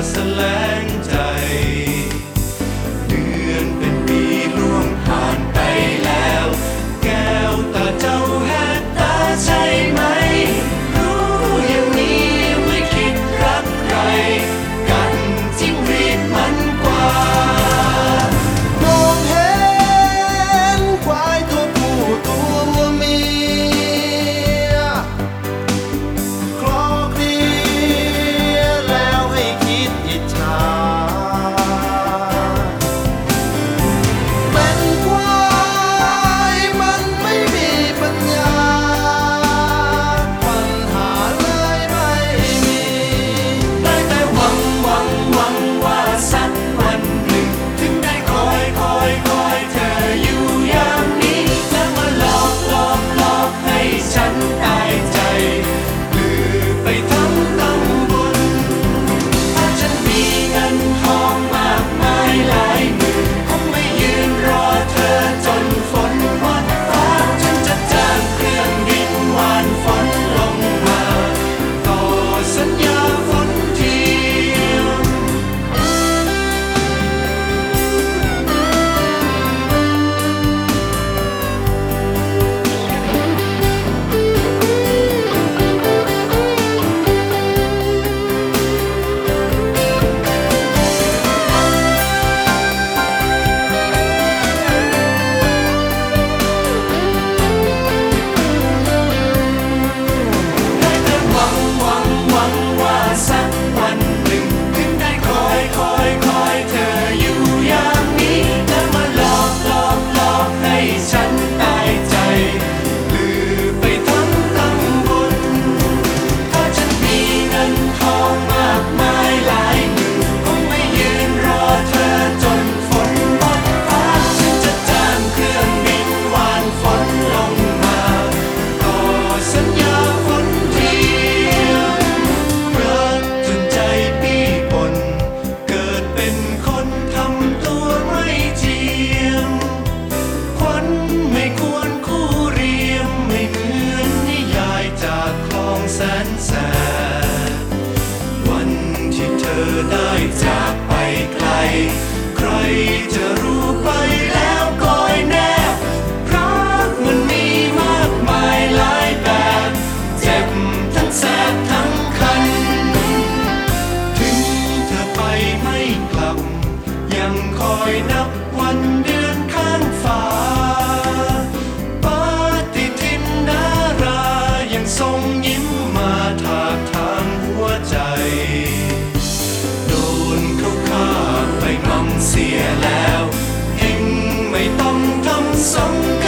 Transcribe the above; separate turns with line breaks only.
แสลงใจเดือนเป็นปีล่วงผ่านไปแล้วแก้วตาเจ้าแหกตาใช่ไหมรู้อย่างนี้ไม่คิดรักใครกันจิ้งหรีดมันกว่ามองเห็นควายตัวผู้ตัวเมียคลอเคลียแล้วให้คิดอิจฉาเป็นควายมันไม่มีปัญญาปัญหาเลยไม่มีได้แต่หวังว่าสักวันหนึ่งถึงได้คอยเธออยู่อย่างนี้แล้วมาหลอกให้ฉันตายใจลืมไปทั้งตำบลถ้าฉันมีเงินทองมากมายหลายหมื่นคงไม่ยืนรอเธอจนฝนวัดฟ้าฉันจะจ้างเครื่องบินหวานฝนลงมาต่อสัญญาฝนเทียม ได้แต่หวังว่าสักวันหนึ่งถึงได้คอยเธออยู่อย่างนี้แล้วมาหลอกให้ฉันตายใจลืมไปทั้งตำบลถ้าฉันมีเงินทองมากมายหลายหมื่นคงไม่ยืนรอเธอจนฝนวัดฟ้าฉันจะจ้างเครื่องบินหวานฝนลงมาต่อสัญญาฝนเทียมรักจนใจพี่ปนเกิดเป็นคนทำตัวไม่เจียมขวัญไม่ควรคู่เรียมไม่เหมือนนิยายจากคลองแสนแสบวันที่เธอได้จากไปไกลใครจะรู้ไปแล้วก้อยแนบรักมันมีมากมายหลายแบบเจ็บทั้งแสบทั้งคันถึงเธอไปไม่กลับยังคอยนับวันเดือนข้างฟ้าปฏิทินดารายังส่งยิ้มมาถากทางหัวใจโดนเขาฆ่าไปมั่งเสียแล้วเองไม่ต้องทำสงค